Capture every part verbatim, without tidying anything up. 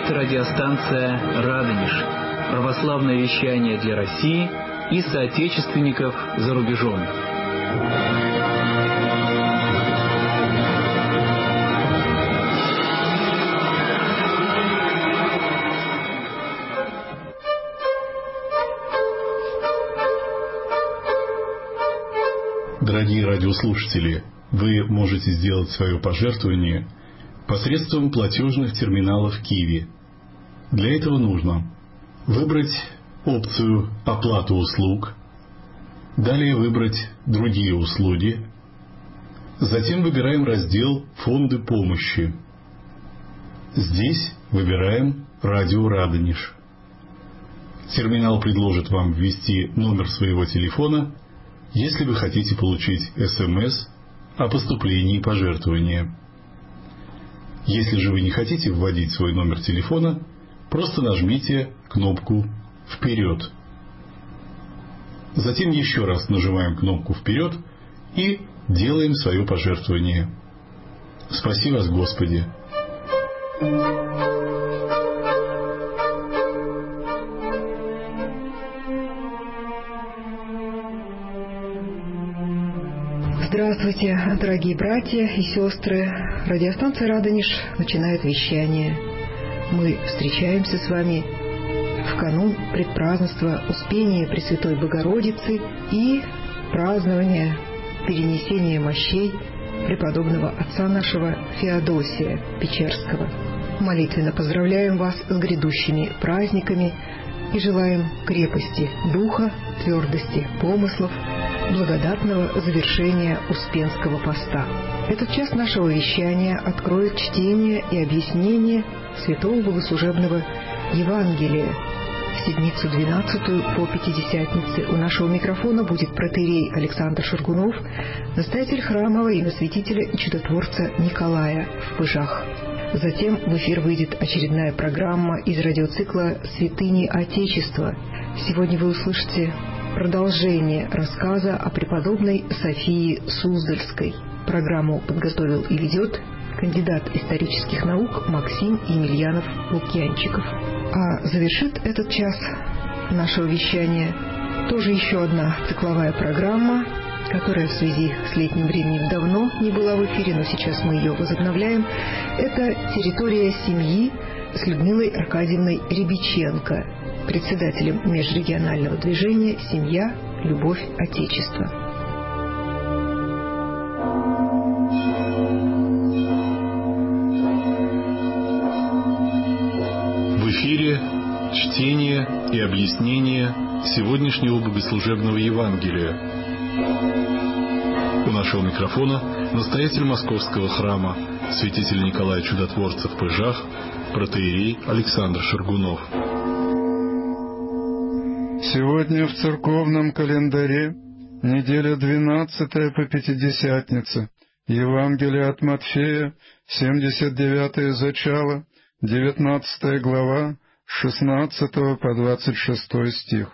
Это радиостанция «Радонеж». Православное вещание для России и соотечественников за рубежом. Дорогие радиослушатели, вы можете сделать свое пожертвование посредством платежных терминалов Киви. Для этого нужно выбрать опцию «Оплата услуг», далее выбрать «Другие услуги», затем выбираем раздел «Фонды помощи». Здесь выбираем «Радио Радонеж». Терминал предложит вам ввести номер своего телефона, если вы хотите получить СМС о поступлении пожертвования. Если же вы не хотите вводить свой номер телефона, просто нажмите кнопку «Вперед». Затем еще раз нажимаем кнопку «Вперед» и делаем свое пожертвование. Спаси вас, Господи! Здравствуйте, дорогие братья и сестры. Радиостанция «Радонеж» начинает вещание. Мы встречаемся с вами в канун предпразднества Успения Пресвятой Богородицы и празднования перенесения мощей преподобного отца нашего Феодосия Печерского. Молитвенно поздравляем вас с грядущими праздниками и желаем крепости духа, твердости помыслов, благодатного завершения Успенского поста. Этот час нашего вещания откроет чтение и объяснение Святого Богослужебного Евангелия в седмицу двенадцатую по Пятидесятнице. У нашего микрофона будет протоиерей Александр Шаргунов, настоятель храма во имя святителя и чудотворца Николая в Пыжах. Затем в эфир выйдет очередная программа из радиоцикла «Святыни Отечества». Сегодня вы услышите продолжение рассказа о преподобной Софии Суздальской. Программу подготовил и ведет кандидат исторических наук Максим Емельянов-Лукьянчиков. А завершит этот час нашего вещания тоже еще одна цикловая программа, которая в связи с летним временем давно не была в эфире, но сейчас мы ее возобновляем. Это «Территория семьи» с Людмилой Аркадьевной Рябиченко, председателем межрегионального движения «Семья. Любовь. Отечество». В эфире чтение и объяснение сегодняшнего богослужебного Евангелия. У нашего микрофона настоятель Московского храма, святитель Николай Чудотворца в Пыжах, протоиерей Александр Шаргунов. Сегодня в церковном календаре неделя двенадцатая по Пятидесятнице, Евангелие от Матфея, семьдесят девятое зачало, девятнадцатая глава, с шестнадцатого по двадцать шестой стих.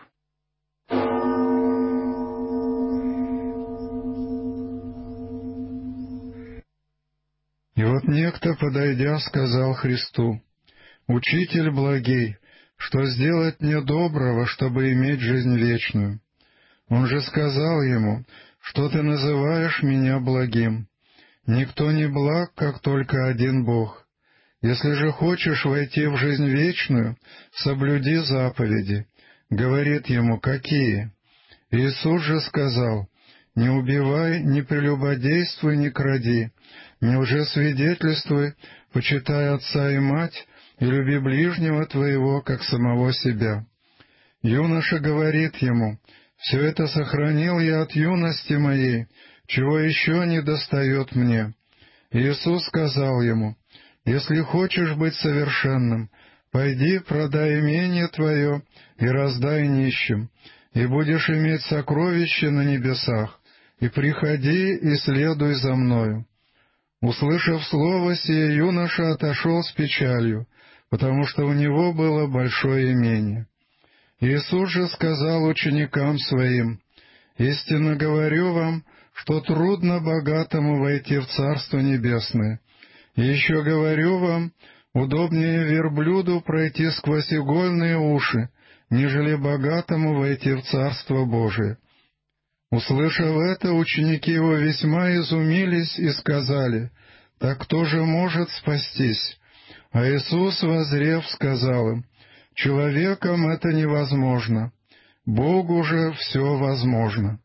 И вот некто, подойдя, сказал Христу: «Учитель благий, что сделать мне доброго, чтобы иметь жизнь вечную?» Он же сказал ему: «Что ты называешь меня благим? Никто не благ, как только один Бог. Если же хочешь войти в жизнь вечную, соблюди заповеди». Говорит ему: «Какие?» Иисус же сказал: «Не убивай, не прелюбодействуй, не кради, не лжесвидетельствуй, почитай отца и мать, и люби ближнего твоего, как самого себя». Юноша говорит ему: «Все это сохранил я от юности моей, чего еще не достает мне». Иисус сказал ему: «Если хочешь быть совершенным, пойди, продай имение твое и раздай нищим, и будешь иметь сокровище на небесах, и приходи и следуй за мною». Услышав слово сие, юноша отошел с печалью, потому что у него было большое имение. Иисус же сказал ученикам своим: «Истинно говорю вам, что трудно богатому войти в Царство Небесное. И еще говорю вам, Удобнее верблюду пройти сквозь игольные уши, нежели богатому войти в Царство Божие». Услышав это, ученики его весьма изумились и сказали: «Так кто же может спастись?» А Иисус, воззрев, сказал им: «Человеком это невозможно, Богу же все возможно».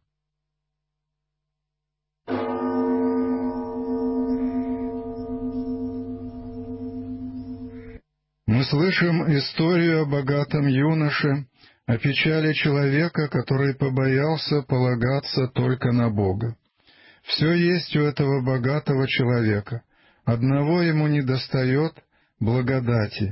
Мы слышим историю о богатом юноше, о печали человека, который побоялся полагаться только на Бога. Все есть у этого богатого человека, одного ему недостает — благодати.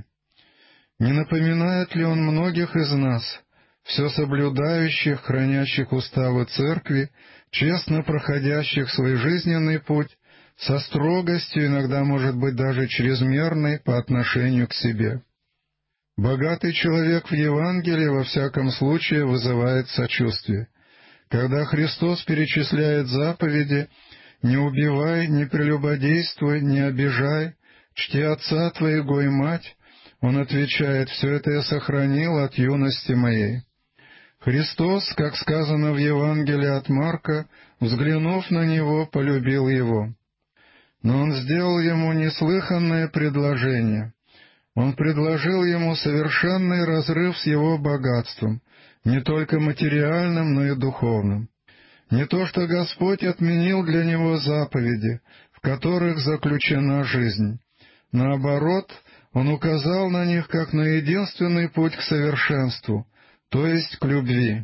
Не напоминает ли он многих из нас, все соблюдающих, хранящих уставы церкви, честно проходящих свой жизненный путь, со строгостью, иногда, может быть, даже чрезмерной по отношению к себе? Богатый человек в Евангелии во всяком случае вызывает сочувствие. Когда Христос перечисляет заповеди: «Не убивай, не прелюбодействуй, не обижай, чти отца твоего и мать», Он отвечает: «Все это я сохранил от юности моей». Христос, как сказано в Евангелии от Марка, взглянув на него, полюбил его. Но Он сделал ему неслыханное предложение. Он предложил ему совершенный разрыв с его богатством, не только материальным, но и духовным. Не то что Господь отменил для него заповеди, в которых заключена жизнь. Наоборот, Он указал на них как на единственный путь к совершенству, то есть к любви.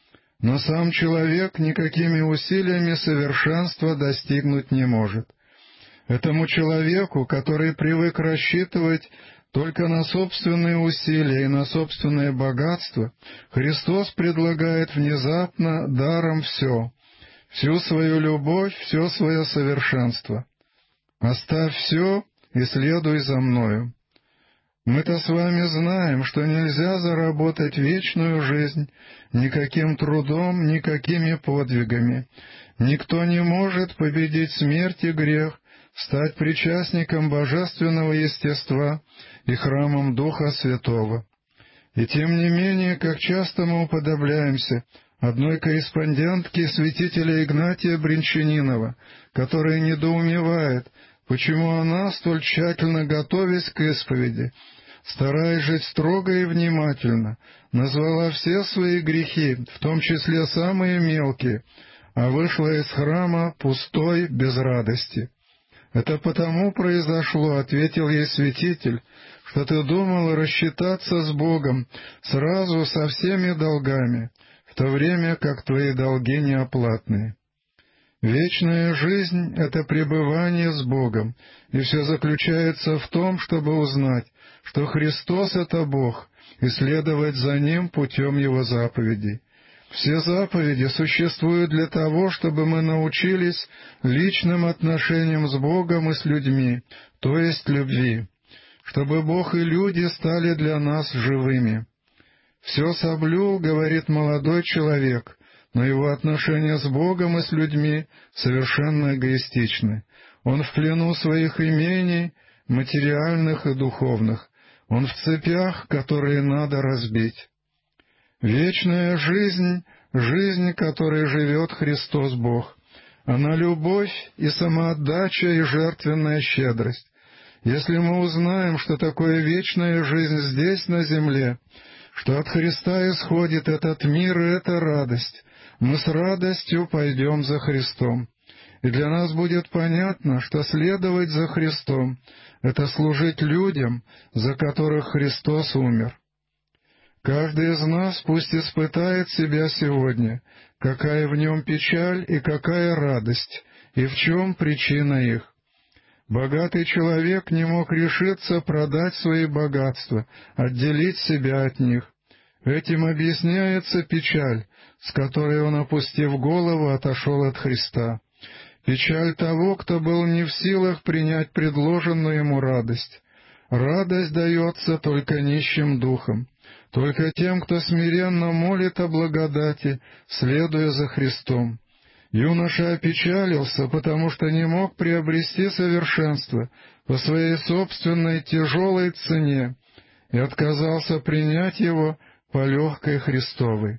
Но сам человек никакими усилиями совершенства достигнуть не может. Этому человеку, который привык рассчитывать только на собственные усилия и на собственное богатство, Христос предлагает внезапно даром все, всю свою любовь, все свое совершенство. «Оставь все и следуй за Мною». Мы-то с вами знаем, что нельзя заработать вечную жизнь никаким трудом, никакими подвигами. Никто не может победить смерть и грех, стать причастником божественного естества и храмом Духа Святого. И тем не менее, как часто мы уподобляемся одной корреспондентке святителя Игнатия Бринчанинова, которая недоумевает, почему она, столь тщательно готовясь к исповеди, стараясь жить строго и внимательно, назвала все свои грехи, в том числе самые мелкие, а вышла из храма пустой, без радости. «Это потому произошло, — ответил ей святитель, — что ты думал рассчитаться с Богом сразу со всеми долгами, в то время как твои долги неоплатные». Вечная жизнь — это пребывание с Богом, и все заключается в том, чтобы узнать, что Христос — это Бог, и следовать за Ним путем Его заповедей. Все заповеди существуют для того, чтобы мы научились личным отношениям с Богом и с людьми, то есть любви, чтобы Бог и люди стали для нас живыми. «Все соблюл, — говорит молодой человек, — но его отношения с Богом и с людьми совершенно эгоистичны. Он в плену своих имений, материальных и духовных. Он в цепях, которые надо разбить». Вечная жизнь — жизнь, которой живет Христос Бог. Она любовь и самоотдача и жертвенная щедрость. Если мы узнаем, что такое вечная жизнь здесь, на земле, что от Христа исходит этот мир и эта радость, мы с радостью пойдем за Христом. И для нас будет понятно, что следовать за Христом — это служить людям, за которых Христос умер. Каждый из нас пусть испытает себя сегодня, какая в нем печаль и какая радость, и в чем причина их. Богатый человек не мог решиться продать свои богатства, отделить себя от них. Этим объясняется печаль, с которой он, опустив голову, отошел от Христа. Печаль того, кто был не в силах принять предложенную ему радость. Радость дается только нищим духом, только тем, кто смиренно молит о благодати, следуя за Христом. Юноша опечалился, потому что не мог приобрести совершенство по своей собственной тяжелой цене и отказался принять его по легкой Христовой.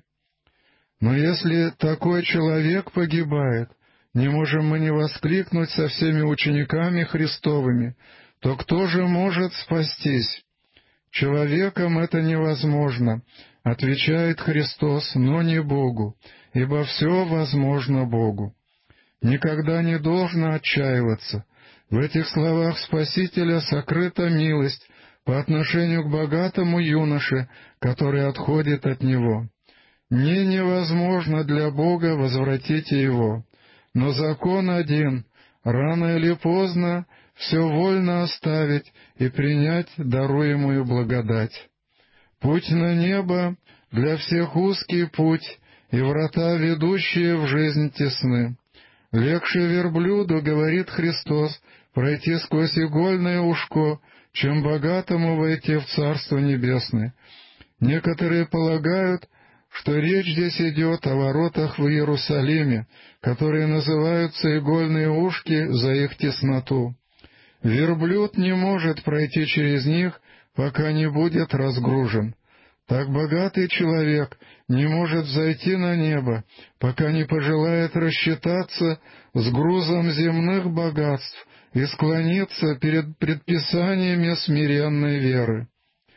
Но если такой человек погибает, не можем мы не воскликнуть со всеми учениками Христовыми, то кто же может спастись? Человеком это невозможно, отвечает Христос, но не Богу, ибо все возможно Богу. Никогда не должно отчаиваться. В этих словах Спасителя сокрыта милость по отношению к богатому юноше, который отходит от Него. Не невозможно для Бога возвратить его, но закон один — рано или поздно все вольно оставить и принять даруемую благодать. Путь на небо для всех узкий путь, и врата, ведущие в жизнь, тесны. Легче верблюду, говорит Христос, пройти сквозь игольное ушко, чем богатому войти в Царство Небесное. Некоторые полагают, что речь здесь идет о воротах в Иерусалиме, которые называются игольные ушки за их тесноту. Верблюд не может пройти через них, пока не будет разгружен. Так богатый человек не может зайти на небо, пока не пожелает рассчитаться с грузом земных богатств и склониться перед предписаниями смиренной веры.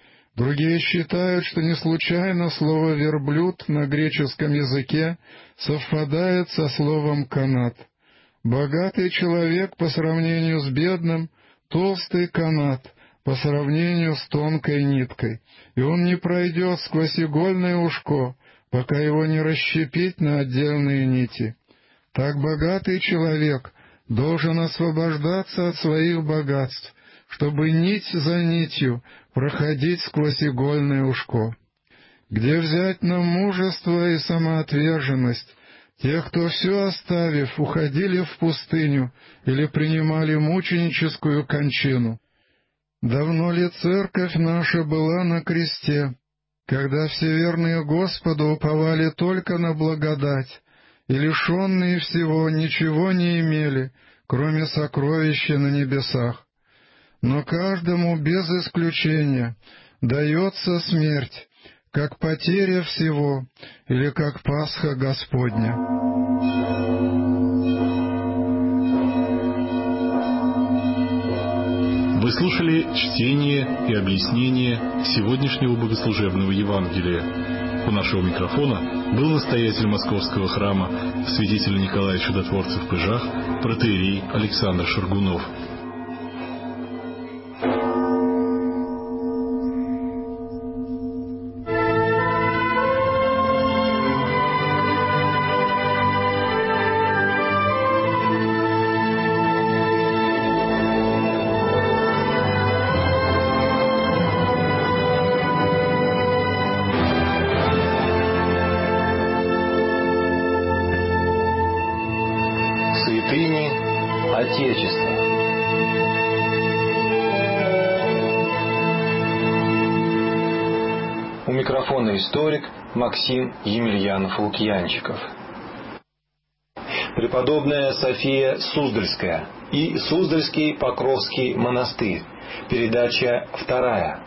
Другие считают, что не случайно слово «верблюд» на греческом языке совпадает со словом «канат». Богатый человек по сравнению с бедным — толстый канат по сравнению с тонкой ниткой, и он не пройдет сквозь игольное ушко, пока его не расщепить на отдельные нити. Так богатый человек должен освобождаться от своих богатств, чтобы нить за нитью проходить сквозь игольное ушко. Где взять нам мужество и самоотверженность, тех, кто все оставив, уходили в пустыню или принимали мученическую кончину? Давно ли церковь наша была на кресте, когда все верные Господу уповали только на благодать, и лишенные всего ничего не имели, кроме сокровища на небесах? Но каждому без исключения дается смерть, как потеря всего или как Пасха Господня. Вы слушали чтение и объяснение сегодняшнего богослужебного Евангелия. У нашего микрофона был настоятель Московского храма святитель Николай Чудотворцев Пыжах, протоиерей Александр Шаргунов. Святыни Отечества. У микрофона историк Максим Емельянов-Лукьянчиков. Преподобная София Суздальская и Суздальский Покровский монастырь. Передача вторая.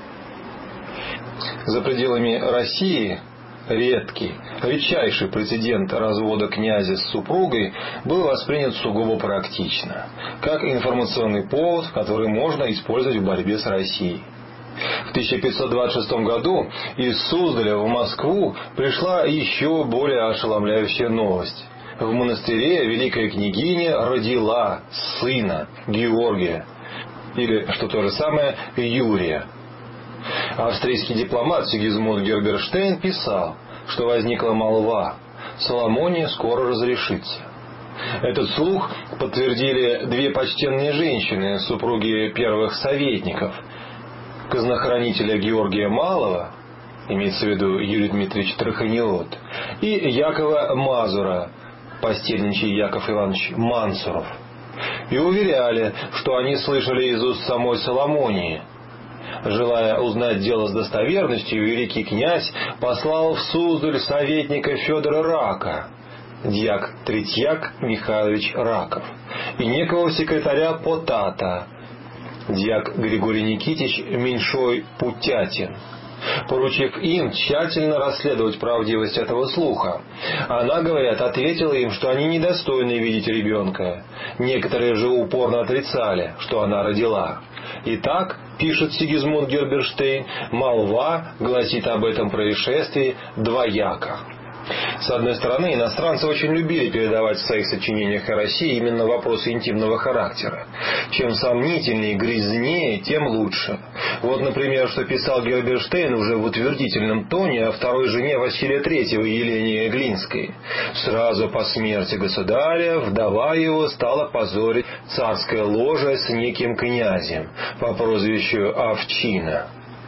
За пределами России редкий, редчайший прецедент развода князя с супругой был воспринят сугубо практично, как информационный повод, который можно использовать в борьбе с Россией. В тысяча пятьсот двадцать шестом году из Суздаля в Москву пришла еще более ошеломляющая новость. В монастыре великая княгиня родила сына Георгия, или, что то же самое, Юрия. Австрийский дипломат Сигизмунд Герберштейн писал, что возникла молва: Соломония скоро разрешится. Этот слух подтвердили две почтенные женщины, супруги первых советников, казнохранителя Георгия Малого, имеется в виду Юрий Дмитриевич Траханиот, и Якова Мазура, постельничий Яков Иванович Мансуров, и уверяли, что они слышали из уст самой Соломонии. Желая узнать дело с достоверностью, великий князь послал в Суздаль советника Федора Рака, дьяк Третьяк Михайлович Раков, и некого секретаря Потата, дьяк Григорий Никитич Меньшой Путятин, поручив им тщательно расследовать правдивость этого слуха. Она, говорят, ответила им, что они недостойны видеть ребенка. Некоторые же упорно отрицали, что она родила. Итак, пишет Сигизмунд Герберштейн, молва гласит об этом происшествии двояко. С одной стороны, иностранцы очень любили передавать в своих сочинениях о России именно вопросы интимного характера. Чем сомнительнее, грязнее, тем лучше. Вот, например, что писал Герберштейн уже в утвердительном тоне о второй жене Василия Третьего, Елене Глинской. Сразу по смерти государя вдова его стала позорить царское ложе с неким князем по прозвищу Овчина.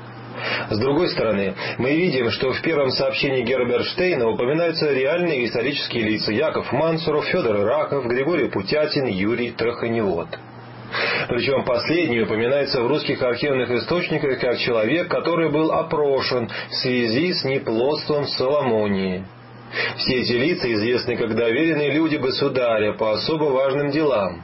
С другой стороны, мы видим, что в первом сообщении Герберштейна упоминаются реальные исторические лица: Яков Мансуров, Федор Раков, Григорий Путятин, Юрий Траханевод. Причем последний упоминается в русских архивных источниках как человек, который был опрошен в связи с неплодством Соломонии. Все эти лица известны как доверенные люди государя по особо важным делам.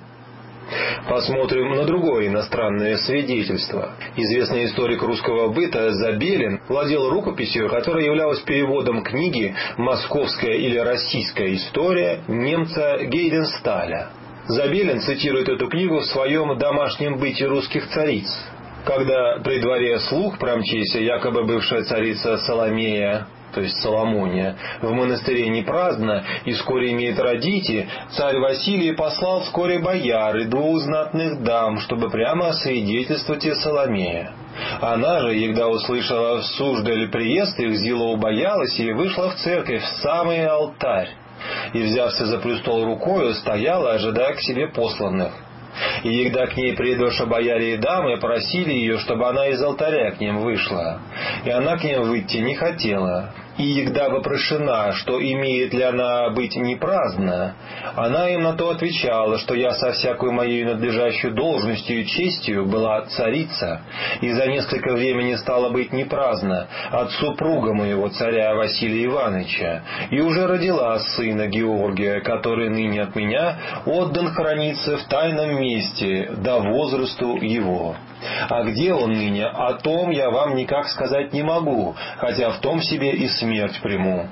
Посмотрим на другое иностранное свидетельство. Известный историк русского быта Забелин владел рукописью, которая являлась переводом книги «Московская или российская история» немца Гейденсталя. Забелин цитирует эту книгу в своем «Домашнем быте русских цариц». Когда при дворе слух промчися, якобы бывшая царица Соломея, то есть Соломония, в монастыре не праздно и вскоре имеет родить, царь Василий послал вскоре бояр и двух знатных дам, чтобы прямо освидетельствовать и Соломея. Она же, егда услышала суждаль приезд их, зело убоялась и вышла в церковь в самый алтарь, и, взявшись за престол рукою, стояла, ожидая к себе посланных. И егда к ней придоша бояре и дамы, просили ее, чтобы она из алтаря к ним вышла. И она к ним выйти не хотела. И егда вопрошена, что имеет ли она быть не праздна, она им на то отвечала, что я со всякой моей надлежащей должностью и честью была царица, и за несколько времени стала быть не праздна от супруга моего царя Василия Ивановича, и уже родила сына Георгия, который ныне от меня отдан храниться в тайном месте до возрасту его. А где он ныне, о том я вам никак сказать не могу, хотя в том себе и смерть приму.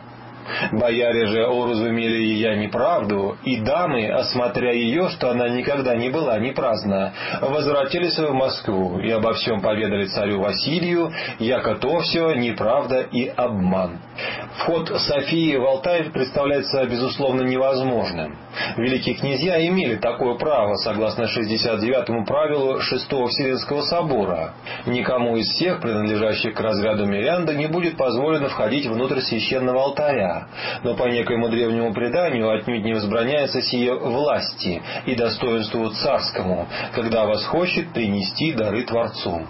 Бояре же уразумели ее неправду, и дамы, осмотря ее, что она никогда не была не праздна, возвратились в Москву и обо всем поведали царю Василию, яко то все неправда и обман. Вход Софии в алтарь представляется безусловно невозможным. Великие князья имели такое право, согласно шестьдесят девятому правилу Шестого Вселенского собора. Никому из всех, принадлежащих к разряду мирян, да не будет позволено входить внутрь священного алтаря. Но по некоему древнему преданию отнюдь не возбраняется сие власти и достоинству царскому, когда восхочет принести дары Творцу.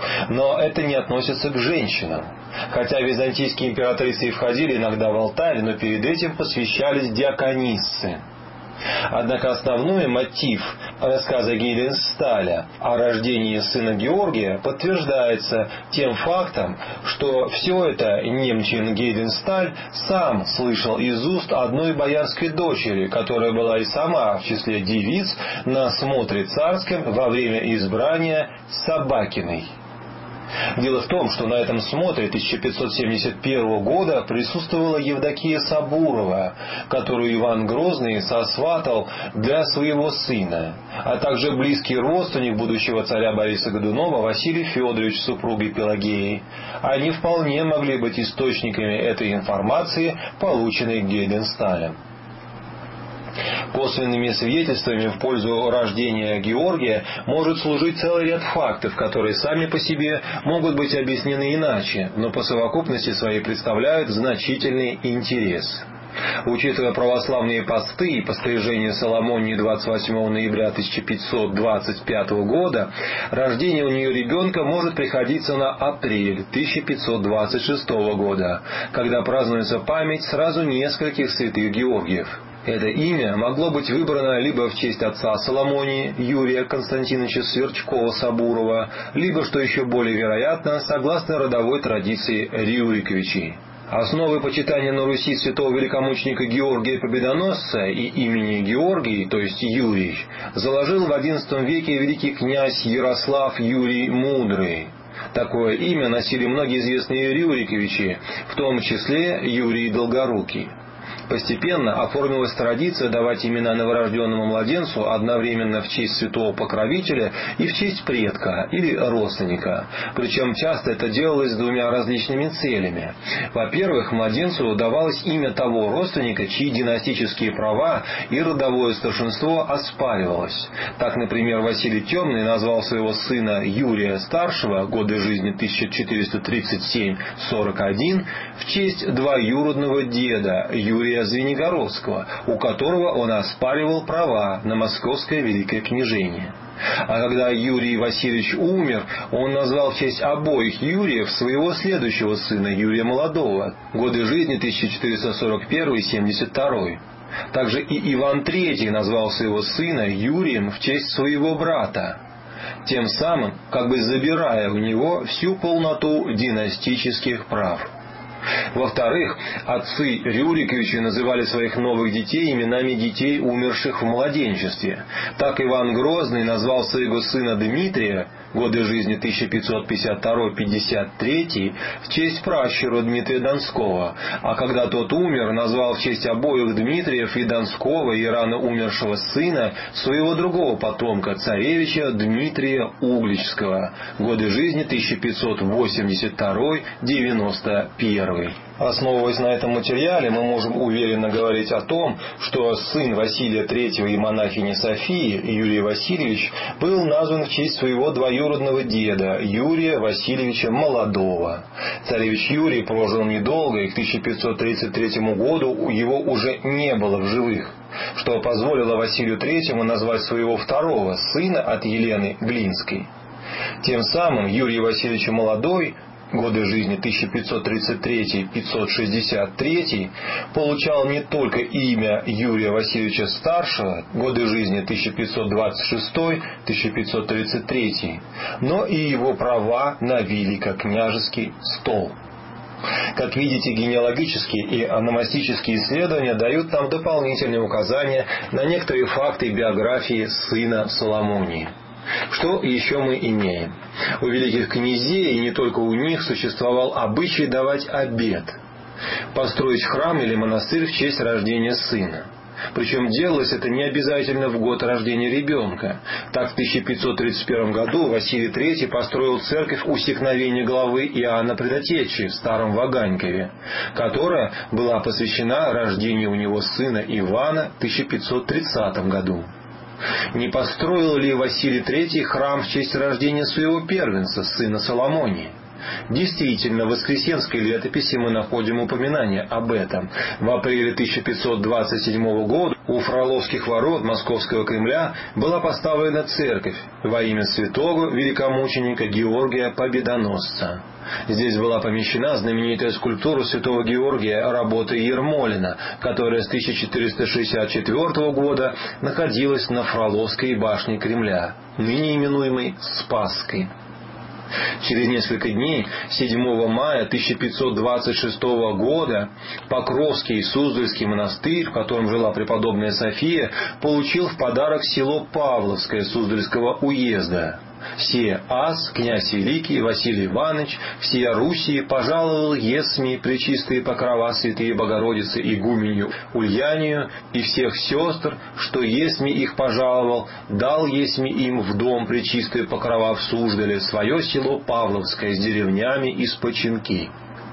Но это не относится к женщинам. Хотя византийские императрицы и входили иногда в алтарь, но перед этим посвящались диакониссы. Однако основной мотив рассказа Гейденсталя о рождении сына Георгия подтверждается тем фактом, что все это немчин Гейденсталь сам слышал из уст одной боярской дочери, которая была и сама в числе девиц на смотре царском во время избрания Собакиной. Дело в том, что на этом смотре тысяча пятьсот семьдесят первого года присутствовала Евдокия Сабурова, которую Иван Грозный сосватал для своего сына, а также близкий родственник будущего царя Бориса Годунова Василий Федорович с супругой Пелагеей. Они вполне могли быть источниками этой информации, полученной Гейденсталем. Косвенными свидетельствами в пользу рождения Георгия может служить целый ряд фактов, которые сами по себе могут быть объяснены иначе, но по совокупности своей представляют значительный интерес. Учитывая православные посты и пострижение Соломонии двадцать восьмого ноября тысяча пятьсот двадцать пятого года, рождение у нее ребенка может приходиться на апрель тысяча пятьсот двадцать шестого года, когда празднуется память сразу нескольких святых Георгиев. Это имя могло быть выбрано либо в честь отца Соломонии, Юрия Константиновича Сверчкова-Сабурова, либо, что еще более вероятно, согласно родовой традиции Рюриковичей. Основы почитания на Руси святого великомученика Георгия Победоносца и имени Георгий, то есть Юрий, заложил в одиннадцатом веке великий князь Ярослав Юрий Мудрый. Такое имя носили многие известные Рюриковичи, в том числе Юрий Долгорукий. Постепенно оформилась традиция давать имена новорожденному младенцу одновременно в честь святого покровителя и в честь предка или родственника. Причем часто это делалось с двумя различными целями. Во-первых, младенцу давалось имя того родственника, чьи династические права и родовое старшинство оспаривалось. Так, например, Василий Темный назвал своего сына Юрия Старшего, годы жизни тысяча четыреста тридцать семь — сорок один, в честь двоюродного деда Юрия Звенигородского, у которого он оспаривал права на московское великое княжение. А когда Юрий Васильевич умер, он назвал в честь обоих Юриев своего следующего сына Юрия Молодого, годы жизни тысяча четыреста сорок первый — семьдесят второй. Также и Иван Третий назвал своего сына Юрием в честь своего брата, тем самым как бы забирая у него всю полноту династических прав. Во-вторых, отцы Рюриковичи называли своих новых детей именами детей, умерших в младенчестве. Так Иван Грозный назвал своего сына Дмитрия, годы жизни тысяча пятьсот пятьдесят второй — пятьдесят третий, в честь пращура Дмитрия Донского, а когда тот умер, назвал в честь обоих Дмитриев, и Донского, и рано умершего сына, своего другого потомка, царевича Дмитрия Угличского, годы жизни тысяча пятьсот восемьдесят второй — девяносто первый. Основываясь на этом материале, мы можем уверенно говорить о том, что сын Василия Третьего и монахини Софии, Юрий Васильевич, был назван в честь своего двоюродного деда, Юрия Васильевича Молодого. Царевич Юрий прожил недолго, и к тысяча пятьсот тридцать третьему году его уже не было в живых, что позволило Василию Третьему назвать своего второго сына от Елены Глинской. Тем самым Юрий Васильевич Молодой, годы жизни тысяча пятьсот тридцать третий — пятьсот шестьдесят третий, получал не только имя Юрия Васильевича Старшего, годы жизни тысяча пятьсот двадцать шестой — тысяча пятьсот тридцать третий, но и его права на великокняжеский стол. Как видите, генеалогические и ономастические исследования дают нам дополнительные указания на некоторые факты биографии сына Соломонии. Что еще мы имеем? У великих князей, и не только у них, существовал обычай давать обет – построить храм или монастырь в честь рождения сына. Причем делалось это не обязательно в год рождения ребенка. Так в тысяча пятьсот тридцать первом году Василий Третий построил церковь усекновения главы Иоанна Предотечи в Старом Ваганькове, которая была посвящена рождению у него сына Ивана в тысяча пятьсот тридцатом году. Не построил ли Василий Третий храм в честь рождения своего первенца, сына Соломонии? Действительно, в Воскресенской летописи мы находим упоминание об этом. В апреле тысяча пятьсот двадцать седьмого года у Фроловских ворот Московского Кремля была поставлена церковь во имя святого великомученика Георгия Победоносца. Здесь была помещена знаменитая скульптура святого Георгия работы Ермолина, которая с тысяча четыреста шестьдесят четвёртого года находилась на Фроловской башне Кремля, ныне именуемой Спасской. Через несколько дней, седьмого мая тысяча пятьсот двадцать шестого года, Покровский Суздальский монастырь, в котором жила преподобная София, получил в подарок село Павловское Суздальского уезда. Сие ас, князь великий Василий Иванович, всея Руси пожаловал есми пречистые покрова святые Богородицы игуменью Ульянию и всех сестр, что есми их пожаловал, дал есми им в дом пречистые покрова в Суздале, свое село Павловское с деревнями из починки.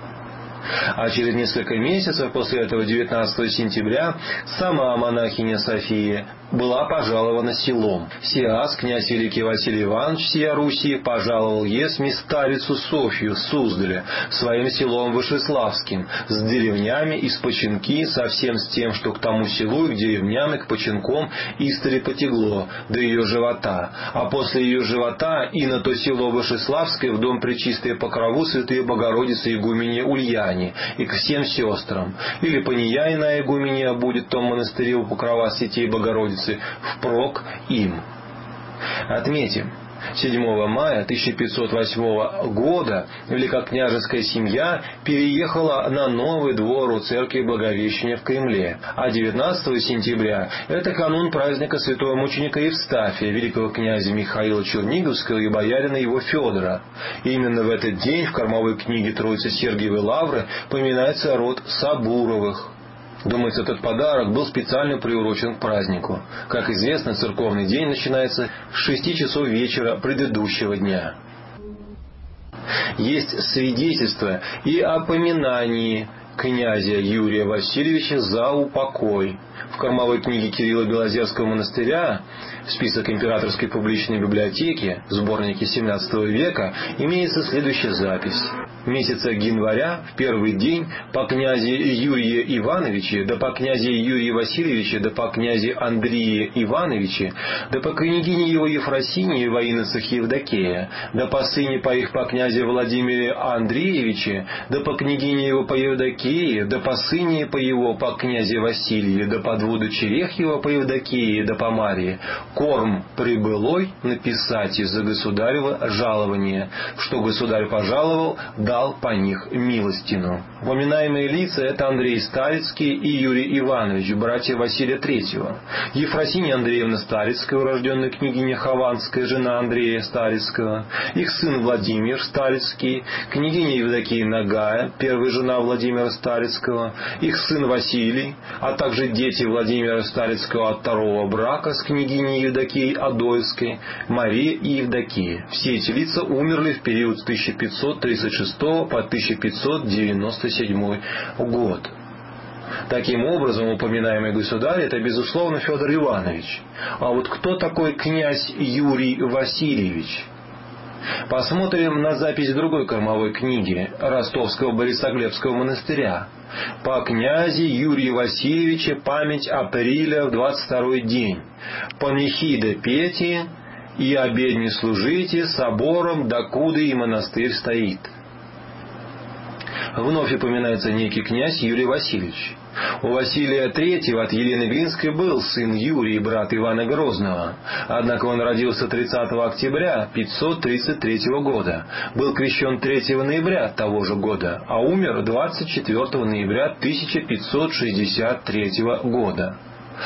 А через несколько месяцев после этого, девятнадцатого сентября, сама монахиня София была пожалована селом. Сиас, князь великий Василий Иванович сия Руси, пожаловал есми старицу Софью с Суздаля, своим селом Вышеславским, с деревнями из починки, совсем с тем, что к тому селу и к деревням и к починкам истори потегло до ее живота. А после ее живота и на то село Вышеславское в дом пречистые покрову святые Богородицы игуменья Ульяне и к всем сестрам. Или понеяйная игуменья будет в том монастыре у покрова святей Богородицы впрок им. Отметим, седьмого мая тысяча пятьсот восьмого года великокняжеская семья переехала на новый двор у церкви Благовещения в Кремле, а девятнадцатого сентября – это канун праздника святого мученика Евстафия, великого князя Михаила Черниговского и боярина его Федора. И именно в этот день в кормовой книге Троицы Сергиевой Лавры поминается род Сабуровых. Думается, этот подарок был специально приурочен к празднику. Как известно, церковный день начинается с шести часов вечера предыдущего дня. Есть свидетельство и о поминании князя Юрия Васильевича за упокой. В кормовой книге Кирилла Белозерского монастыря, в список Императорской публичной библиотеки, сборники семнадцатого века, имеется следующая запись. Месяца января, в первый день, по князе Юрия Ивановиче, да по князе Юрия Васильевича, да по князе Андрея Ивановиче, да по княгине его Ефросинии во инocах Евдокея, да по сыне по их по князе Владимире Андреевиче, да по княгине его по Евдокее, да по сыне по его по князе Василии, да по дву дочерях его по Евдокии, да по Марии, корм прибылой написать из-за государева жалования, что государь пожаловал, дал по них милостину. Упоминаемые лица – это Андрей Старицкий и Юрий Иванович, братья Василия Третьего. Ефросинья Андреевна Старицкая, урожденная княгиня Хованская, жена Андрея Старицкого, их сын Владимир Старицкий, княгиня Евдокия Нагая, первая жена Владимира Старицкого, их сын Василий, а также дети Владимира Старицкого от второго брака с княгиней Евдокией Адоевской, Мария и Евдокия. Все эти лица умерли в период с тысяча пятьсот тридцать шестого по тысяча пятьсот девяносто седьмой год. Таким образом, упоминаемый государь – это, безусловно, Федор Иванович. А вот кто такой князь Юрий Васильевич? Посмотрим на запись другой кормовой книги Ростовского Борисоглебского монастыря. По князе Юрия Васильевича память апреля в двадцать второй день. Панихида пети и обедни служите собором, докуды и монастырь стоит. Вновь упоминается некий князь Юрий Васильевич. У Василия Третьего от Елены Глинской был сын Юрий, брат Ивана Грозного. Однако он родился тридцатого октября пятьсот тридцать третьего года, был крещен третьего ноября того же года, а умер двадцать четвёртого ноября тысяча пятьсот шестьдесят третьего года.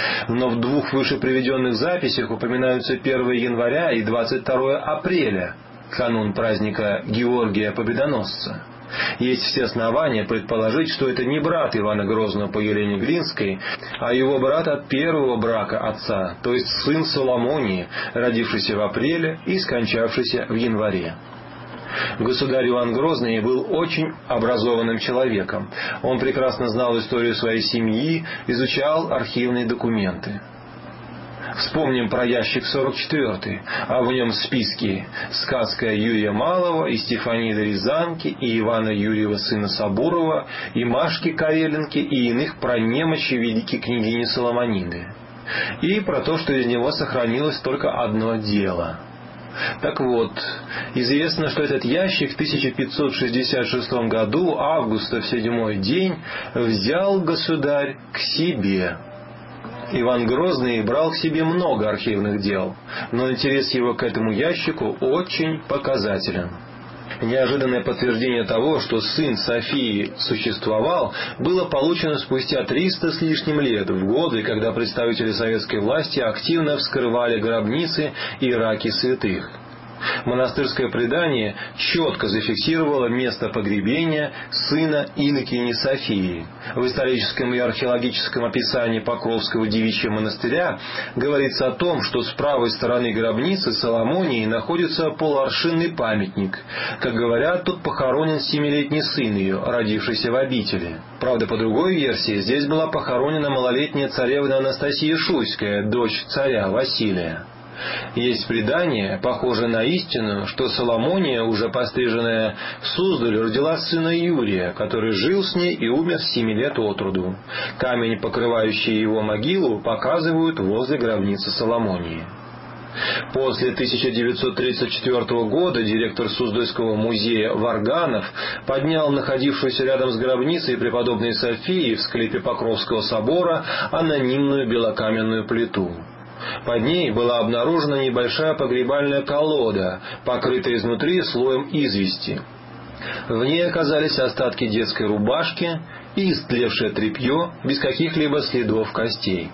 Но в двух выше приведенных записях упоминаются первого января и двадцать второго апреля, канун праздника Георгия Победоносца. Есть все основания предположить, что это не брат Ивана Грозного по Елене Глинской, а его брат от первого брака отца, то есть сын Соломонии, родившийся в апреле и скончавшийся в январе. Государь Иван Грозный был очень образованным человеком. Он прекрасно знал историю своей семьи, изучал архивные документы. Вспомним про ящик сорок четвёртый, а в нем списки сказка Юрия Малого и Стефаниды Рязанки, и Ивана Юрьева сына Сабурова, и Машки Карелинки, и иных про немощи великой княгини Соломониды. И про то, что из него сохранилось только одно дело. Так вот, известно, что этот ящик в тысяча пятьсот шестьдесят шестом году, августа в седьмой день, взял государь к себе. Иван Грозный брал к себе много архивных дел, но интерес его к этому ящику очень показателен. Неожиданное подтверждение того, что сын Софии существовал, было получено спустя триста с лишним лет, в годы, когда представители советской власти активно вскрывали гробницы и раки святых. Монастырское предание четко зафиксировало место погребения сына инокини Софии. В историческом и археологическом описании Покровского девичьего монастыря говорится о том, что с правой стороны гробницы Соломонии находится полуаршинный памятник. Как говорят, тут похоронен семилетний сын ее, родившийся в обители. Правда, по другой версии, здесь была похоронена малолетняя царевна Анастасия Шуйская, дочь царя Василия. Есть предание, похожее на истину, что Соломония, уже постриженная в Суздаль, родила сына Юрия, который жил с ней и умер с семи лет от роду. Камень, покрывающий его могилу, показывают возле гробницы Соломонии. После тысяча девятьсот тридцать четвёртого года директор Суздальского музея Варганов поднял находившуюся рядом с гробницей преподобной Софии в склепе Покровского собора анонимную белокаменную плиту. Под ней была обнаружена небольшая погребальная колода, покрытая изнутри слоем извести. В ней оказались остатки детской рубашки и истлевшее тряпье без каких-либо следов костей.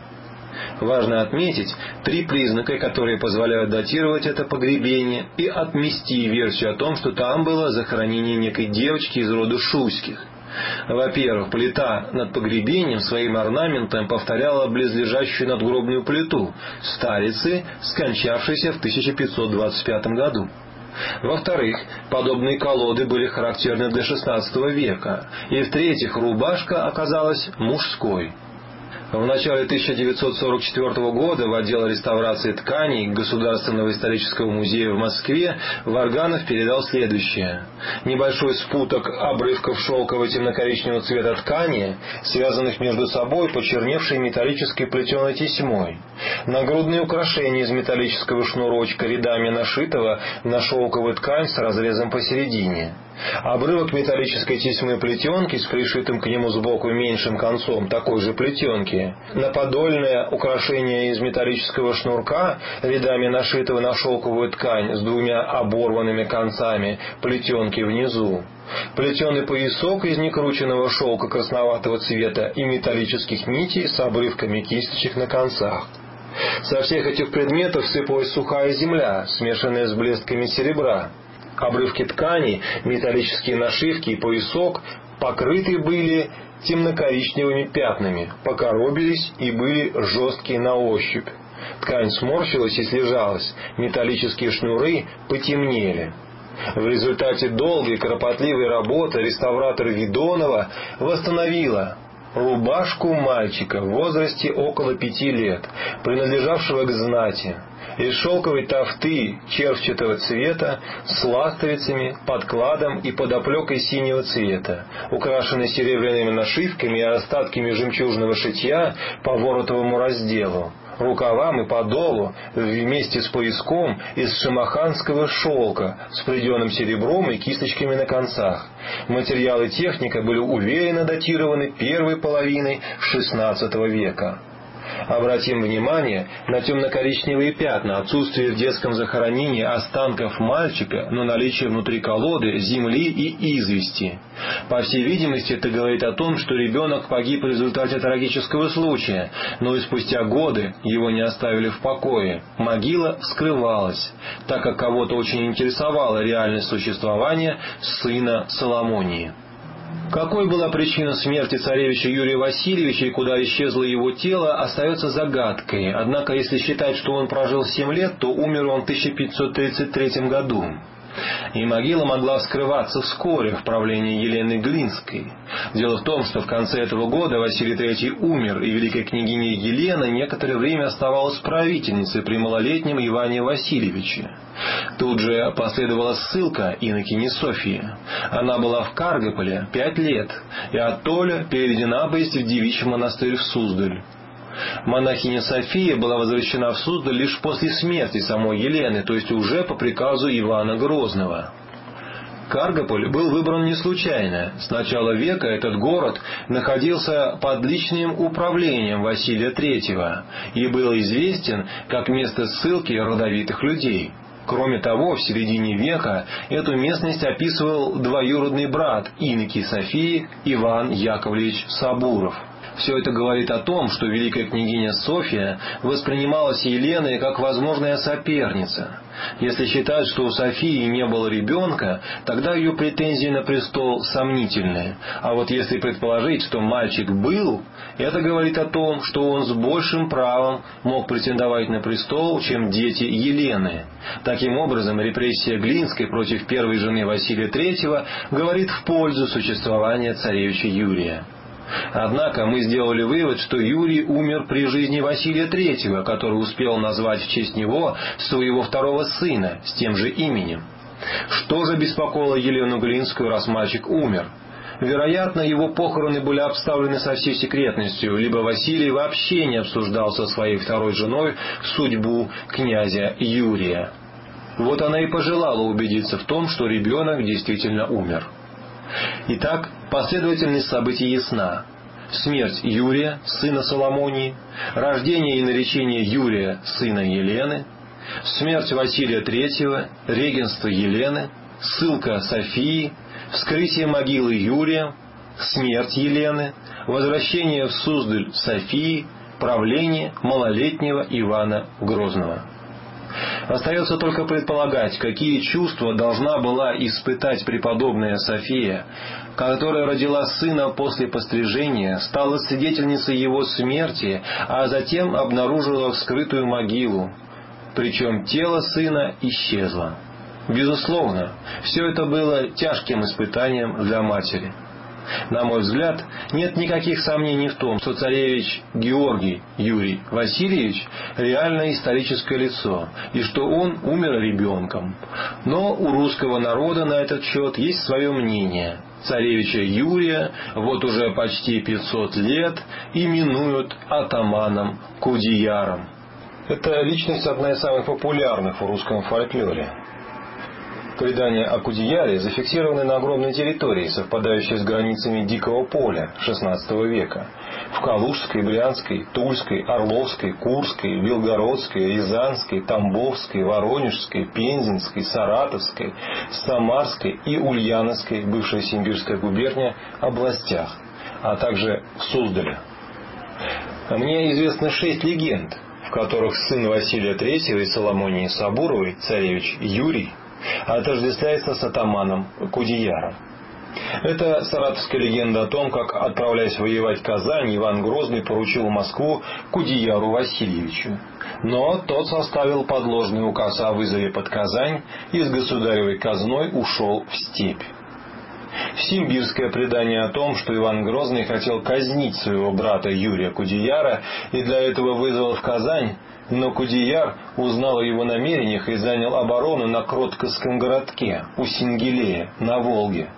Важно отметить три признака, которые позволяют датировать это погребение и отмести версию о том, что там было захоронение некой девочки из рода Шуйских. Во-первых, плита над погребением своим орнаментом повторяла близлежащую надгробную плиту старицы, скончавшейся в тысяча пятьсот двадцать пятом году. Во-вторых, подобные колоды были характерны для шестнадцатого века. И в-третьих, рубашка оказалась мужской. В начале тысяча девятьсот сорок четвёртого года в отдел реставрации тканей Государственного исторического музея в Москве Варганов передал следующее. Небольшой спуток обрывков шелкового темно-коричневого цвета ткани, связанных между собой почерневшей металлической плетеной тесьмой. Нагрудные украшения из металлического шнурочка, рядами нашитого на шелковую ткань с разрезом посередине. Обрывок металлической тесьмы плетенки с пришитым к нему сбоку меньшим концом такой же плетенки, наподольное украшение из металлического шнурка, рядами нашитого на шелковую ткань с двумя оборванными концами плетенки внизу, плетеный поясок из некрученного шелка красноватого цвета и металлических нитей с обрывками кисточек на концах. Со всех этих предметов сыпалась сухая земля, смешанная с блестками серебра. Обрывки тканей, металлические нашивки и поясок покрыты были темно-коричневыми пятнами, покоробились и были жесткие на ощупь. Ткань сморщилась и слежалась, металлические шнуры потемнели. В результате долгой и кропотливой работы реставратор Видонова восстановила рубашку мальчика в возрасте около пяти лет, принадлежавшего к знати, из шелковой тафты червчатого цвета с ластовицами, подкладом и подоплекой синего цвета, украшенной серебряными нашивками и остатками жемчужного шитья по воротовому разделу, рукавам и подолу вместе с пояском из шимаханского шелка с приденным серебром и кисточками на концах. Материалы и техника были уверенно датированы первой половиной шестнадцатого века. Обратим внимание на темно-коричневые пятна, отсутствие в детском захоронении останков мальчика, но наличие внутри колоды земли и извести. По всей видимости, это говорит о том, что ребенок погиб в результате трагического случая, но и спустя годы его не оставили в покое. Могила вскрывалась, так как кого-то очень интересовало реальное существование сына Соломонии. Какой была причина смерти царевича Юрия Васильевича и куда исчезло его тело, остается загадкой. Однако, если считать, что он прожил семь лет, то умер он в тысяча пятьсот тридцать третьем году. И могила могла вскрываться вскоре в правлении Елены Глинской. Дело в том, что в конце этого года Василий третий умер, и великая княгиня Елена некоторое время оставалась правительницей при малолетнем Иване Васильевиче. Тут же последовала ссылка инокини Софьи. Она была в Каргополе пять лет, и оттуда переведена была в девичий монастырь в Суздаль. Монахиня София была возвращена в Суздаль лишь после смерти самой Елены, то есть уже по приказу Ивана Грозного. Каргополь был выбран не случайно. С начала века этот город находился под личным управлением Василия третьего и был известен как место ссылки родовитых людей. Кроме того, в середине века эту местность описывал двоюродный брат иноки Софии Иван Яковлевич Сабуров. Все это говорит о том, что великая княгиня Софья воспринималась Еленой как возможная соперница. Если считать, что у Софии не было ребенка, тогда ее претензии на престол сомнительны. А вот если предположить, что мальчик был, это говорит о том, что он с большим правом мог претендовать на престол, чем дети Елены. Таким образом, репрессия Глинской против первой жены Василия третьего говорит в пользу существования царевича Юрия. Однако мы сделали вывод, что Юрий умер при жизни Василия третьего, который успел назвать в честь него своего второго сына с тем же именем. Что же беспокоило Елену Глинскую, раз мальчик умер? Вероятно, его похороны были обставлены со всей секретностью, либо Василий вообще не обсуждал со своей второй женой судьбу князя Юрия. Вот она и пожелала убедиться в том, что ребенок действительно умер. Итак, последовательность событий ясна. смерть Юрия, сына Соломонии, рождение и наречение Юрия, сына Елены, смерть Василия третьего, регенство Елены, ссылка Софии, вскрытие могилы Юрия, смерть Елены, возвращение в Суздаль Софии, правление малолетнего Ивана Грозного. Остается только предполагать, какие чувства должна была испытать преподобная София, которая родила сына после пострижения, стала свидетельницей его смерти, а затем обнаружила вскрытую могилу, причем тело сына исчезло. Безусловно, все это было тяжким испытанием для матери. На мой взгляд, нет никаких сомнений в том, что царевич Георгий Юрий Васильевич реально историческое лицо, и что он умер ребенком. Но у русского народа на этот счет есть свое мнение. Царевича Юрия вот уже почти пятьсот лет именуют атаманом Кудеяром. Эта личность одна из самых популярных в русском фольклоре. Предания о Кудеяре зафиксированы на огромной территории, совпадающей с границами Дикого поля шестнадцатого века. В Калужской, Брянской, Тульской, Орловской, Курской, Белгородской, Рязанской, Тамбовской, Воронежской, Пензенской, Саратовской, Самарской и Ульяновской, бывшая Симбирская губерния, областях, а также в Суздале. Мне известно шесть легенд, в которых сын Василия третьего и Соломонии Сабуровой, царевич Юрий, отождествляется с атаманом Кудеяром. Это саратовская легенда о том, как, отправляясь воевать в Казань, Иван Грозный поручил Москву Кудеяру Васильевичу. Но тот составил подложный указ о вызове под Казань и с государевой казной ушел в степь. Симбирское предание о том, что Иван Грозный хотел казнить своего брата Юрия Кудеяра и для этого вызвал в Казань, но Кудеяр узнал о его намерениях и занял оборону на Кроткосском городке у Сингелея на Волге.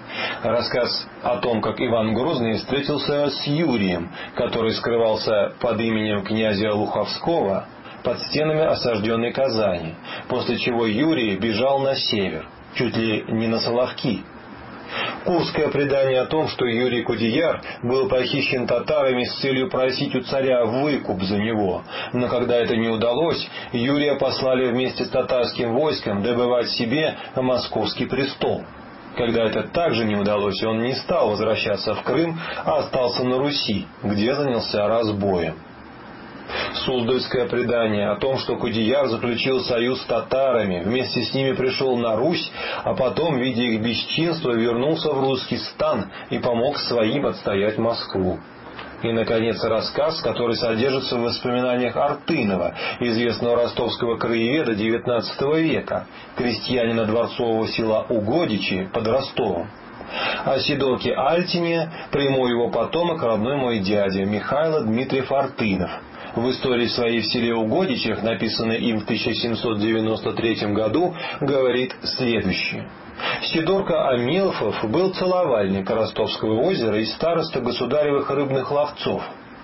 Рассказ о том, как Иван Грозный встретился с Юрием, который скрывался под именем князя Луховского под стенами осажденной Казани, после чего Юрий бежал на север, чуть ли не на Соловки. Курское предание о том, что Юрий Кудеяр был похищен татарами с целью просить у царя выкуп за него, но когда это не удалось, Юрия послали вместе с татарским войском добывать себе московский престол. Когда это также не удалось, он не стал возвращаться в Крым, а остался на Руси, где занялся разбоем. Суздальское предание о том, что Кудеяр заключил союз с татарами, вместе с ними пришел на Русь, а потом, видя их бесчинство, вернулся в русский стан и помог своим отстоять Москву. И, наконец, рассказ, который содержится в воспоминаниях Артынова, известного ростовского краеведа девятнадцатого века, крестьянина дворцового села Угодичи под Ростовом. О Сидорке Альтине, прямой его потомок, родной мой дядя Михаил Дмитриев Артынов. В истории своей в селе Угодичах, написанной им в тысяча семьсот девяносто третьем году, говорит следующее. Сидорка Амелфов был целовальник Ростовского озера и староста государевых рыбных ловцов.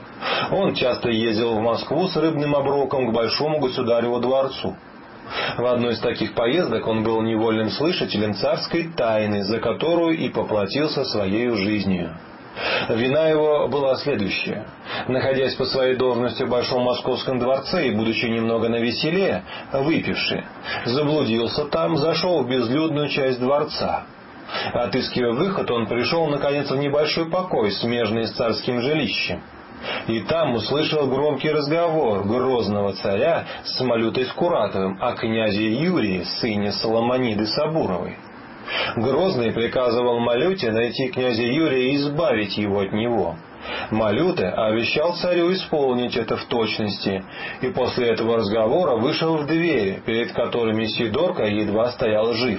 Он часто ездил в Москву с рыбным оброком к Большому государеву дворцу. В одной из таких поездок он был невольным слышателем царской тайны, за которую и поплатился своей жизнью. Вина его была следующая. Находясь по своей должности в Большом Московском дворце и будучи немного навеселе, выпивший, заблудился там, зашел в безлюдную часть дворца. Отыскивая выход, он пришел, наконец, в небольшой покой, смежный с царским жилищем. И там услышал громкий разговор грозного царя с Малютой Скуратовым о князе Юрии, сыне Соломониды Сабуровой. Грозный приказывал Малюте найти князя Юрия и избавить его от него. Малюта обещал царю исполнить это в точности, и после этого разговора вышел в двери, перед которыми Сидорка едва стоял жив.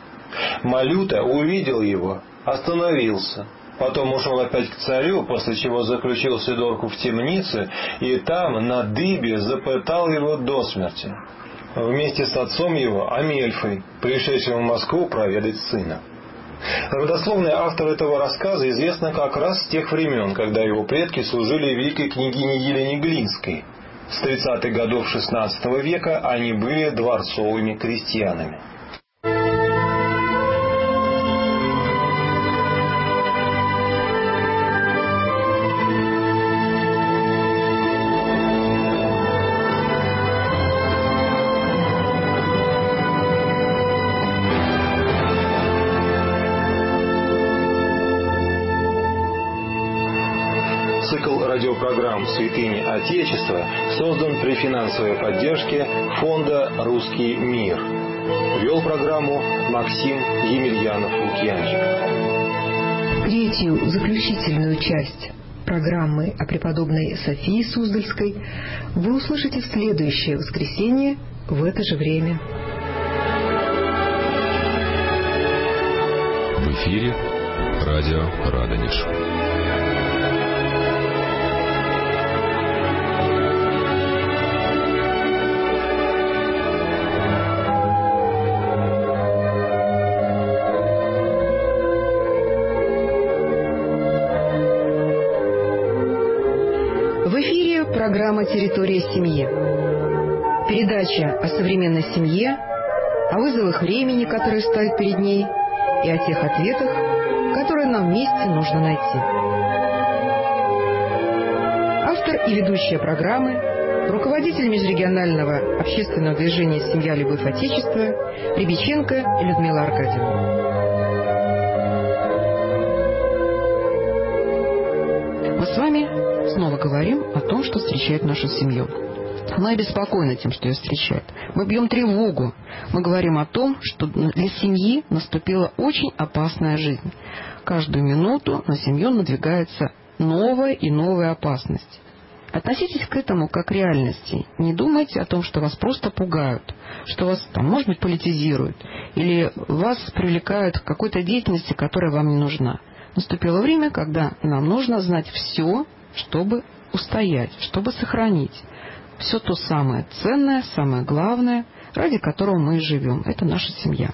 Малюта увидел его, остановился, потом ушел опять к царю, после чего заключил Сидорку в темнице и там на дыбе запытал его до смерти. Вместе с отцом его, Амельфой, пришедшим в Москву проведать сына. Родословный автор этого рассказа известна как раз с тех времен, когда его предки служили великой княгине Елене Глинской. С тридцатых годов шестнадцатого века они были дворцовыми крестьянами. Цикл радиопрограмм «Святыни Отечества» создан при финансовой поддержке Фонда «Русский мир». Вел программу Максим Емельянов-Лукьянчик. Третью, заключительную часть программы о преподобной Софии Суздальской вы услышите в следующее воскресенье в это же время. В эфире радио Радонеж. В эфире программа «Территория семьи». Передача о современной семье, о вызовах времени, которые стоят перед ней, и о тех ответах, которые нам вместе нужно найти. Автор и ведущая программы, руководитель межрегионального общественного движения «Семья, любовь, Отечество» Рябиченко Людмила Аркадьевна. Мы с вами снова говорим о том, что встречает нашу семью. Мы обеспокоены тем, что ее встречает. Мы бьем тревогу. Мы говорим о том, что для семьи наступила очень опасная жизнь. Каждую минуту на семью надвигается новая и новая опасность. Относитесь к этому как к реальности. Не думайте о том, что вас просто пугают, что вас, там, может быть, политизируют, или вас привлекают к какой-то деятельности, которая вам не нужна. Наступило время, когда нам нужно знать все, чтобы устоять, чтобы сохранить все то самое ценное, самое главное, ради которого мы живем. Это наша семья.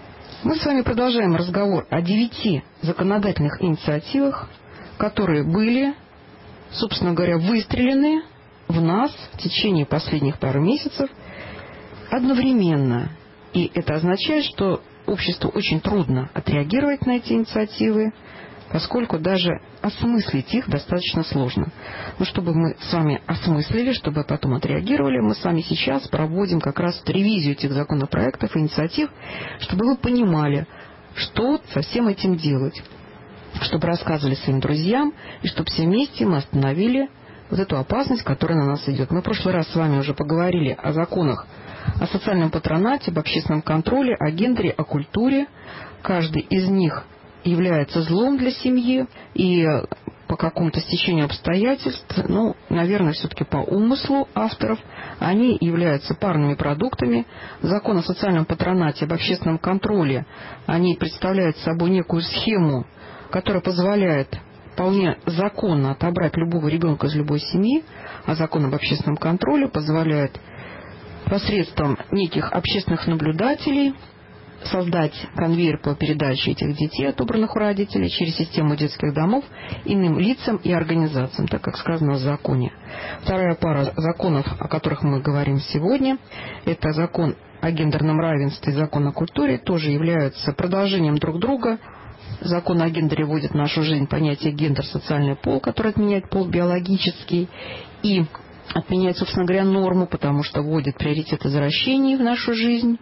Мы с вами продолжаем разговор о девяти законодательных инициативах, которые были, собственно говоря, выстрелены в нас в течение последних пару месяцев одновременно. И это означает, что обществу очень трудно отреагировать на эти инициативы, поскольку даже осмыслить их достаточно сложно. Но чтобы мы с вами осмыслили, чтобы потом отреагировали, мы с вами сейчас проводим как раз ревизию этих законопроектов, инициатив, чтобы вы понимали, что со всем этим делать, чтобы рассказывали своим друзьям, и чтобы все вместе мы остановили вот эту опасность, которая на нас идет. Мы в прошлый раз с вами уже поговорили о законах о социальном патронате, об общественном контроле, о гендере, о культуре. Каждый из них является злом для семьи, и по какому-то стечению обстоятельств, ну, наверное, все-таки по умыслу авторов, они являются парными продуктами. Закон о социальном патронате, об общественном контроле, они представляют собой некую схему, которая позволяет вполне законно отобрать любого ребенка из любой семьи, а закон об общественном контроле позволяет посредством неких общественных наблюдателей создать конвейер по передаче этих детей, отобранных у родителей, через систему детских домов иным лицам и организациям, так как сказано в законе. Вторая пара законов, о которых мы говорим сегодня, это закон о гендерном равенстве и закон о культуре, тоже являются продолжением друг друга. Закон о гендере вводит в нашу жизнь понятие гендер, социальный пол, который отменяет пол биологический, и отменяет, собственно говоря, норму, потому что вводит приоритет извращений в нашу жизнь,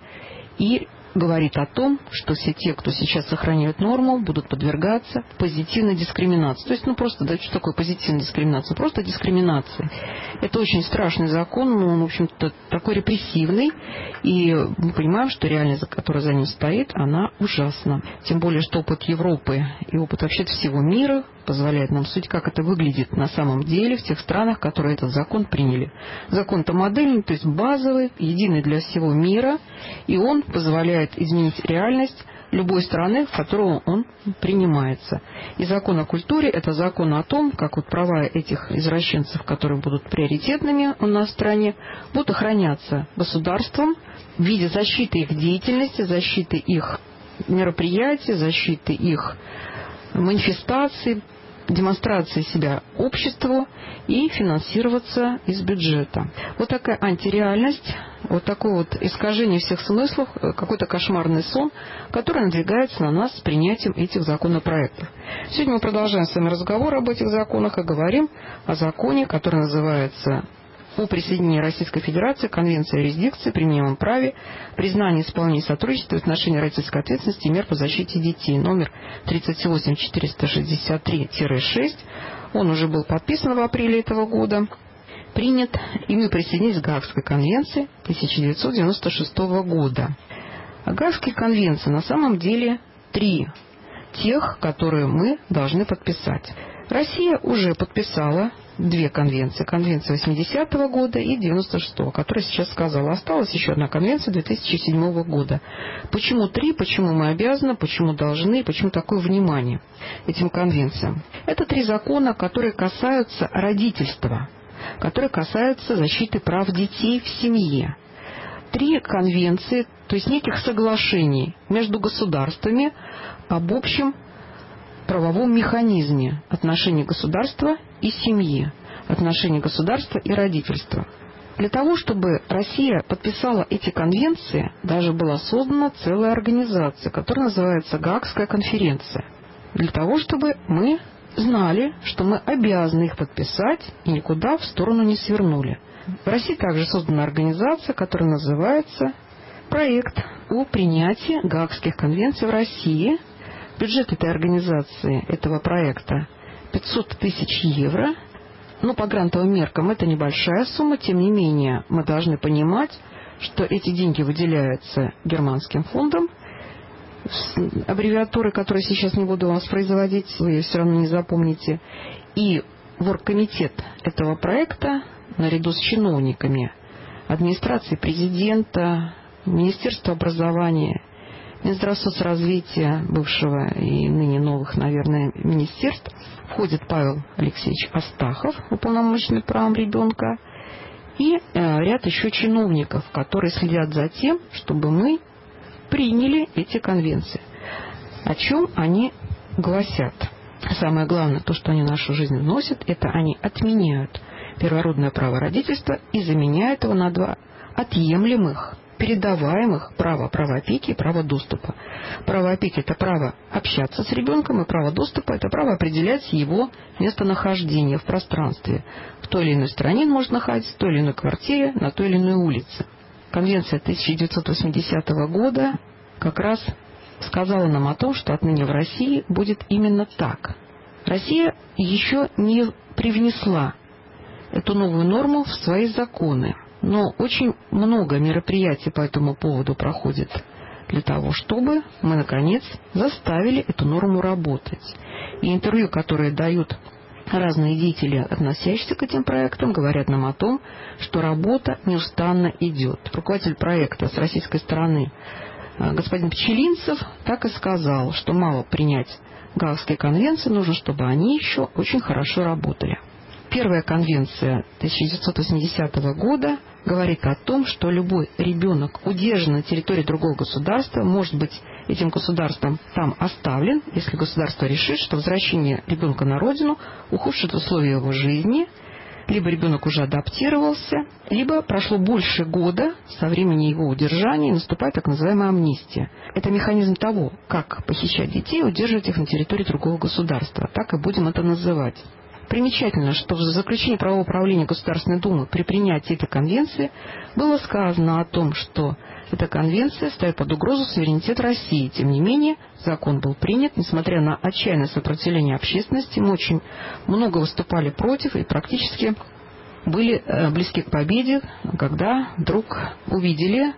и говорит о том, что все те, кто сейчас сохраняют норму, будут подвергаться позитивной дискриминации. То есть, ну просто, да, что такое позитивная дискриминация? Просто дискриминация. Это очень страшный закон, но он, в общем-то, такой репрессивный, и мы понимаем, что реальность, которая за ним стоит, она ужасна. Тем более, что опыт Европы и опыт вообще всего мира позволяет нам судить, как это выглядит на самом деле в тех странах, которые этот закон приняли. Закон-то модельный, то есть базовый, единый для всего мира, и он позволяет изменить реальность любой страны, в которую он принимается. И закон о культуре – это закон о том, как вот права этих извращенцев, которые будут приоритетными у нас в стране, будут охраняться государством в виде защиты их деятельности, защиты их мероприятий, защиты их манифестаций, демонстрации себя обществу и финансироваться из бюджета. Вот такая антиреальность, вот такое вот искажение всех смыслов, какой-то кошмарный сон, который надвигается на нас с принятием этих законопроектов. Сегодня мы продолжаем с вами разговор об этих законах и говорим о законе, который называется «О присоединении Российской Федерации к Конвенции о юрисдикции, применимом праве, признании исполнения сотрудничества в отношении родительской ответственности и мер по защите детей», номер тридцать восемь четыреста шестьдесят три шесть, Он уже был подписан в апреле этого года, принят, и мы присоединились к Гаагской конвенции тысяча девятьсот девяносто шестого года. А Гаагские конвенции на самом деле три, тех, которые мы должны подписать. Россия уже подписала две конвенции. Конвенция восьмидесятого года и девяносто шестого, которая сейчас сказала. Осталась еще одна конвенция две тысячи седьмого года. Почему три? Почему мы обязаны? Почему должны? Почему такое внимание этим конвенциям? Это три закона, которые касаются родительства, которые касаются защиты прав детей в семье. Три конвенции, то есть неких соглашений между государствами об общем правовом механизме отношений государства и семьи, отношений государства и родительства. Для того, чтобы Россия подписала эти конвенции, даже была создана целая организация, которая называется Гаагская конференция. Для того, чтобы мы знали, что мы обязаны их подписать и никуда в сторону не свернули. В России также создана организация, которая называется «Проект о принятии Гаагских конвенций в России». Бюджет этой организации, этого проекта, пятьсот тысяч евро. Ну, по грантовым меркам это небольшая сумма, тем не менее мы должны понимать, что эти деньги выделяются германским фондом, аббревиатуры, которые сейчас не буду воспроизводить, вы ее все равно не запомните, и оргкомитет этого проекта, наряду с чиновниками администрации президента, Министерства образования, Минздрав соцразвития бывшего и ныне новых, наверное, министерств, входит Павел Алексеевич Астахов, уполномоченный правам ребенка, и э, ряд еще чиновников, которые следят за тем, чтобы мы приняли эти конвенции. О чем они гласят? Самое главное, то, что они в нашу жизнь вносят, это они отменяют первородное право родительства и заменяют его на два отъемлемых, передаваемых права, право опеки и право доступа. Право опеки – это право общаться с ребенком, и право доступа – это право определять его местонахождение в пространстве. В той или иной стране он может находиться, в той или иной квартире, на той или иной улице. Конвенция тысяча девятьсот восьмидесятого года как раз сказала нам о том, что отныне в России будет именно так. Россия еще не привнесла эту новую норму в свои законы. Но очень много мероприятий по этому поводу проходит для того, чтобы мы, наконец, заставили эту норму работать. И интервью, которые дают разные деятели, относящиеся к этим проектам, говорят нам о том, что работа неустанно идет. Руководитель проекта с российской стороны господин Пчелинцев так и сказал, что мало принять Гаагские конвенции, нужно, чтобы они еще очень хорошо работали. Первая конвенция тысяча девятьсот восьмидесятого года говорит о том, что любой ребенок, удержанный на территории другого государства, может быть этим государством там оставлен, если государство решит, что возвращение ребенка на родину ухудшит условия его жизни, либо ребенок уже адаптировался, либо прошло больше года со времени его удержания и наступает так называемая амнистия. Это механизм того, как похищать детей и удерживать их на территории другого государства. Так и будем это называть. Примечательно, что в заключении правового управления Государственной Думы при принятии этой конвенции было сказано о том, что эта конвенция ставит под угрозу суверенитет России. Тем не менее, закон был принят, несмотря на отчаянное сопротивление общественности. Мы очень много выступали против и практически были близки к победе, когда вдруг увидели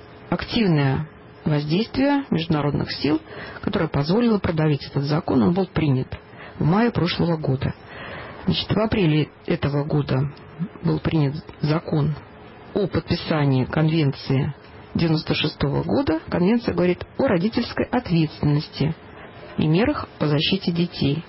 активное воздействие международных сил, которое позволило продавить этот закон. Он был принят в мае прошлого года. Значит, в апреле этого года был принят закон о подписании конвенции девяносто шестого года. Конвенция говорит о родительской ответственности и мерах по защите детей.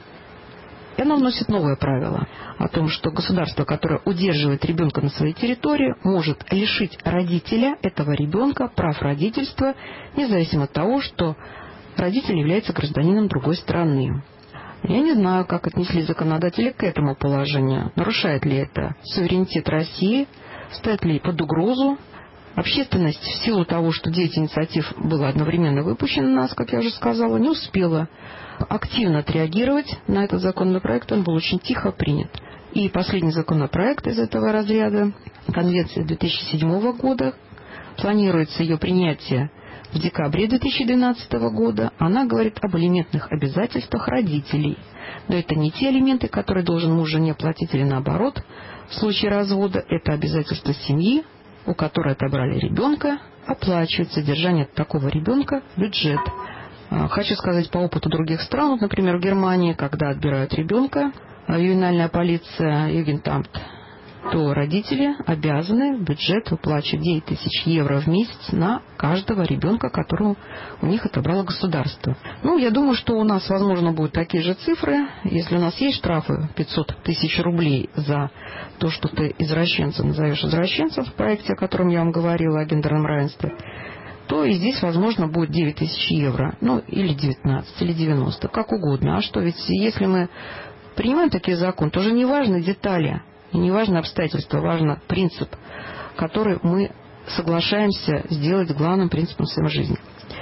И она вносит новое правило о том, что государство, которое удерживает ребенка на своей территории, может лишить родителя этого ребенка прав родительства, независимо от того, что родитель является гражданином другой страны. Я не знаю, как отнеслись законодатели к этому положению. Нарушает ли это суверенитет России, ставит ли под угрозу. Общественность, в силу того, что девять инициатив было одновременно выпущено на нас, как я уже сказала, не успела активно отреагировать на этот законопроект. Он был очень тихо принят. И последний законопроект из этого разряда, конвенция две тысячи седьмого года, планируется ее принятие в декабре две тысячи двенадцатого года, она говорит об алиментных обязательствах родителей. Но это не те алименты, которые должен муж жене платить, или наоборот. В случае развода это обязательства семьи, у которой отобрали ребенка, оплачивает содержание такого ребенка бюджет. Хочу сказать по опыту других стран, вот, например, в Германии, когда отбирают ребенка, ювенальная полиция, югентамт, то родители обязаны в бюджет выплачивать девять тысяч евро в месяц на каждого ребенка, которого у них отобрало государство. Ну, я думаю, что у нас, возможно, будут такие же цифры. Если у нас есть штрафы пятьсот тысяч рублей за то, что ты извращенцем назовешь извращенцем в проекте, о котором я вам говорила, о гендерном равенстве, то и здесь, возможно, будет девять тысяч евро. Ну, или девятнадцать, или девяносто, как угодно. А что, ведь если мы принимаем такие законы, то уже не важны детали. И не важно обстоятельства, важно принцип, который мы соглашаемся сделать главным принципом своей жизни.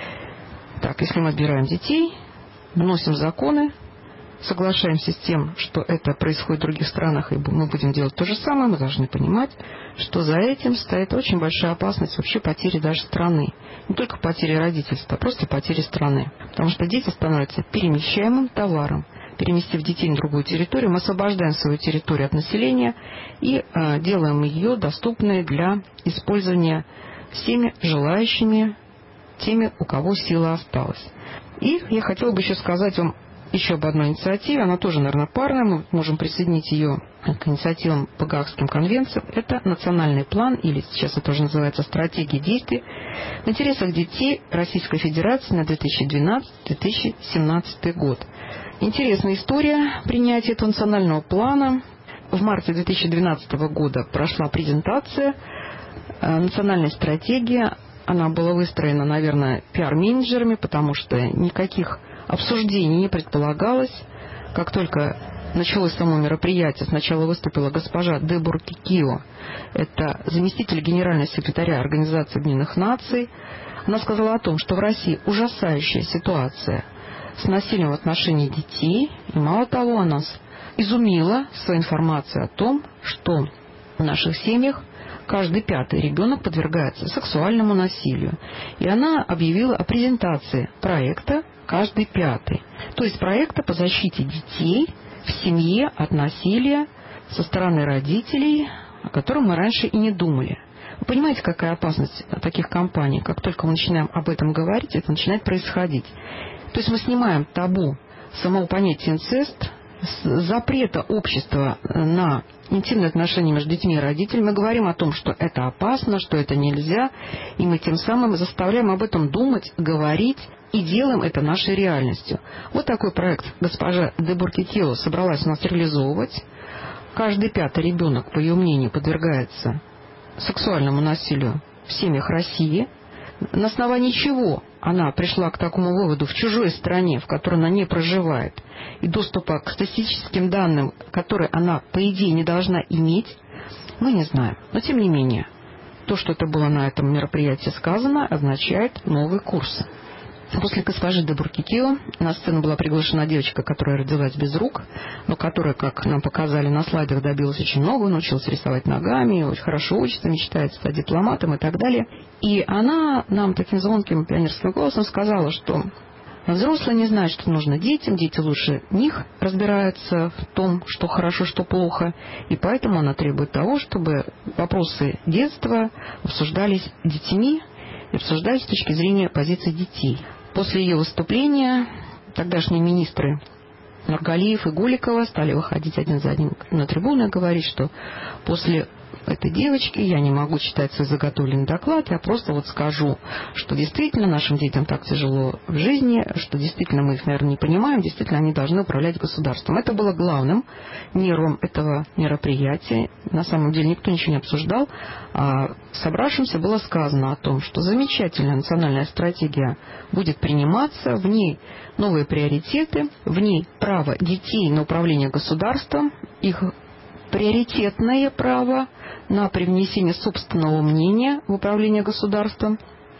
Так, если мы отбираем детей, вносим законы, соглашаемся с тем, что это происходит в других странах, и мы будем делать то же самое, мы должны понимать, что за этим стоит очень большая опасность вообще потери даже страны. Не только потери родительства, а просто потери страны. Потому что дети становятся перемещаемым товаром. Переместив детей на другую территорию, мы освобождаем свою территорию от населения и э, делаем ее доступной для использования всеми желающими, теми, у кого сила осталась. И я хотела бы еще сказать вам еще об одной инициативе. Она тоже, наверное, парная. Мы можем присоединить ее к инициативам по Гаагским конвенциям. Это национальный план, или сейчас это уже называется стратегия действий в интересах детей Российской Федерации на две тысячи двенадцатый — две тысячи семнадцатый год. Интересная история принятия этого национального плана. В марте две тысячи двенадцатого года прошла презентация национальной стратегии. Она была выстроена, наверное, пиар-менеджерами, потому что никаких обсуждений не предполагалось. Как только началось само мероприятие, сначала выступила госпожа Дебора Кикио, это заместитель генерального секретаря Организации Объединенных Наций. Она сказала о том, что в России ужасающая ситуация с насилием в отношении детей. И мало того, она нас изумила своей информацией о том, что в наших семьях каждый пятый ребенок подвергается сексуальному насилию. И она объявила о презентации проекта «Каждый пятый». То есть проекта по защите детей в семье от насилия со стороны родителей, о котором мы раньше и не думали. Вы понимаете, какая опасность таких кампаний? Как только мы начинаем об этом говорить, это начинает происходить. То есть мы снимаем табу самого понятия инцест, запрета общества на интимные отношения между детьми и родителями. Мы говорим о том, что это опасно, что это нельзя, и мы тем самым заставляем об этом думать, говорить, и делаем это нашей реальностью. Вот такой проект госпожа Дебора Кикио собралась у нас реализовывать. Каждый пятый ребенок, по ее мнению, подвергается сексуальному насилию в семьях России. На основании чего она пришла к такому выводу в чужой стране, в которой она не проживает, и доступа к статистическим данным, которые она, по идее, не должна иметь, мы не знаем. Но, тем не менее, то, что это было на этом мероприятии сказано, означает новый курс. После госпожи Дебора Кикио на сцену была приглашена девочка, которая родилась без рук, но которая, как нам показали на слайдах, добилась очень много, научилась рисовать ногами, очень хорошо учится, мечтает стать дипломатом и так далее. И она нам таким звонким пионерским голосом сказала, что взрослые не знают, что нужно детям, дети лучше них разбираются в том, что хорошо, что плохо, и поэтому она требует того, чтобы вопросы детства обсуждались детьми и обсуждались с точки зрения позиции детей. После ее выступления тогдашние министры Нургалиев и Голикова стали выходить один за одним на трибуну и говорить, что после этой девочки я не могу читать свой заготовленный доклад, я просто вот скажу, что действительно нашим детям так тяжело в жизни, что действительно мы их, наверное, не понимаем, действительно они должны управлять государством. Это было главным нервом этого мероприятия. На самом деле никто ничего не обсуждал. А собравшимся было сказано о том, что замечательная национальная стратегия будет приниматься, в ней новые приоритеты, в ней право детей на управление государством, их приоритетное право на привнесение собственного мнения в управление государством.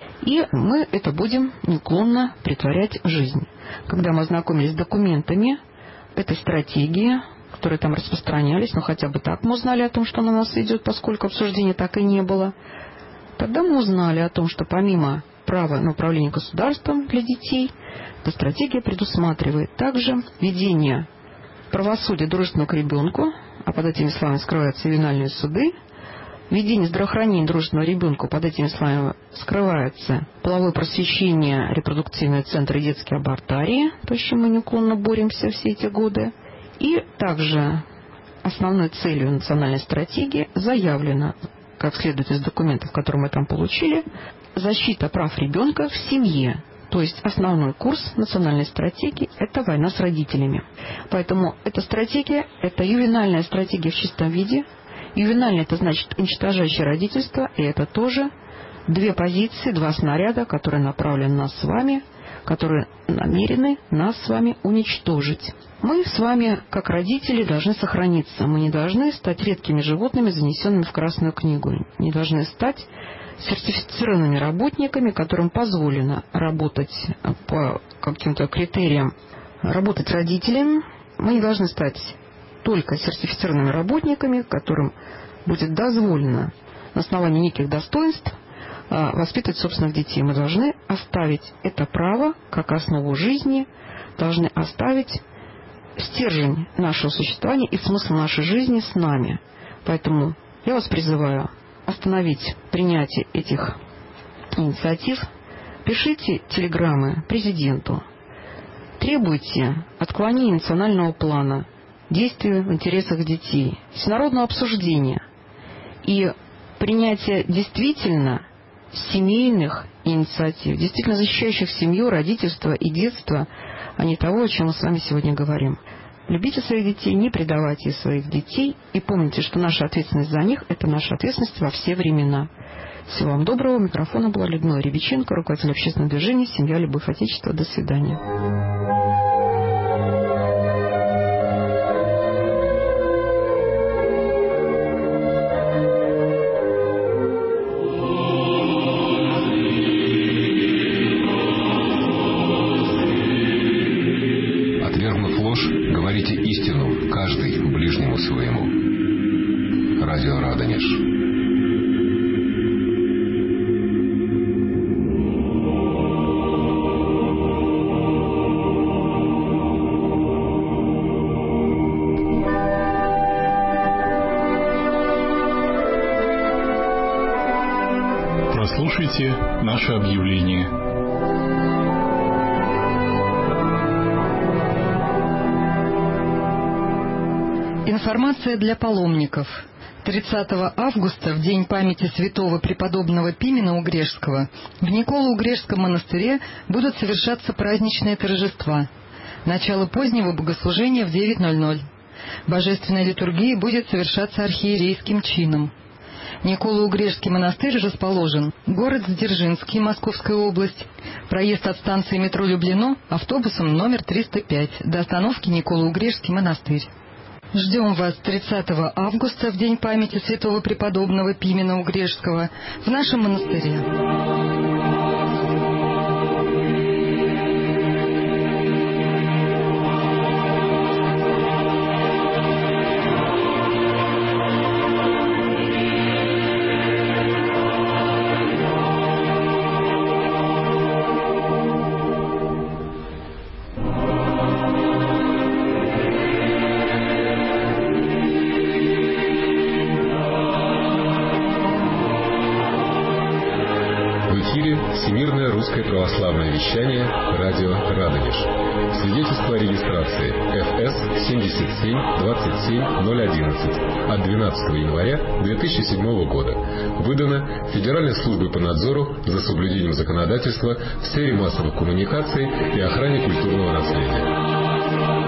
И мы это будем неуклонно претворять в жизнь. Когда мы ознакомились с документами этой стратегии, которые там распространялись, ну хотя бы так мы узнали о том, что на нас идет, поскольку обсуждения так и не было, тогда мы узнали о том, что помимо права на управление государством для детей, эта стратегия предусматривает также введение правосудия дружественного к ребенку, а под этими словами скрываются ювенальные суды, введение здравоохранения дружественного ребенку, под этими словами скрывается половое просвещение, репродуктивные центры и детские абортарии, то, с чем мы неуклонно боремся все эти годы. И также основной целью национальной стратегии заявлено, как следует из документов, которые мы там получили, защита прав ребенка в семье. То есть основной курс национальной стратегии – это война с родителями. Поэтому эта стратегия – это ювенальная стратегия в чистом виде. Ювенальная – это значит уничтожающее родительство, и это тоже две позиции, два снаряда, которые направлены на нас с вами, которые намерены нас с вами уничтожить. Мы с вами, как родители, должны сохраниться. Мы не должны стать редкими животными, занесенными в Красную книгу. Не должны стать сертифицированными работниками, которым позволено работать по каким-то критериям, работать родителям. Мы не должны стать только сертифицированными работниками, которым будет дозволено на основании неких достоинств воспитывать собственных детей. Мы должны оставить это право как основу жизни, должны оставить стержень нашего существования и смысл нашей жизни с нами. Поэтому я вас призываю остановить принятие этих инициатив. Пишите телеграммы президенту. Требуйте отклонения национального плана действия в интересах детей, всенародного обсуждения и принятия действительно семейных инициатив, действительно защищающих семью, родительство и детство, а не того, о чем мы с вами сегодня говорим. Любите своих детей, не предавайте своих детей, и помните, что наша ответственность за них – это наша ответственность во все времена. Всего вам доброго. У микрофона была Людмила Рябиченко, руководитель общественного движения «Семья, любовь, отечество». До свидания. Говорите истину, каждый ближнему своему. Радио Радонеж. Прослушайте наше объявление. Информация для паломников. тридцатого августа, в день памяти святого преподобного Пимена Угрешского, в Николо-Угрешском монастыре будут совершаться праздничные торжества. Начало позднего богослужения в девять ноль ноль. Божественная литургия будет совершаться архиерейским чином. Николо-Угрешский монастырь расположен город Дзержинский, Московская область. Проезд от станции метро Люблино автобусом номер триста пять до остановки Николо-Угрешский монастырь. Ждем вас тридцатого августа, в день памяти святого преподобного Пимена Угрешского, в нашем монастыре. Всемирное русское православное вещание «Радио Радонеж». Свидетельство о регистрации эф эс семьдесят семь двадцать семь ноль одиннадцать от двенадцатого января две тысячи седьмого года. Выдано Федеральной службой по надзору за соблюдением законодательства в сфере массовых коммуникаций и охране культурного наследия.